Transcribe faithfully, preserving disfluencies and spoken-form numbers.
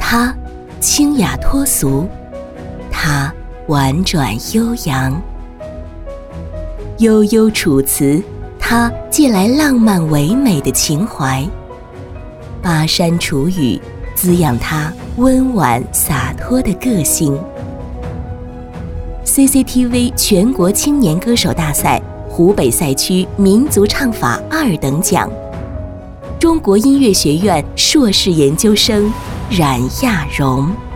他清雅脱俗，他婉转悠扬。悠悠楚辞，他借来浪漫唯美的情怀。巴山楚雨，滋养他温婉洒脱的个性。C C T V 全国青年歌手大赛湖北赛区民族唱法二等奖，中国音乐学院硕士研究生冉亚荣。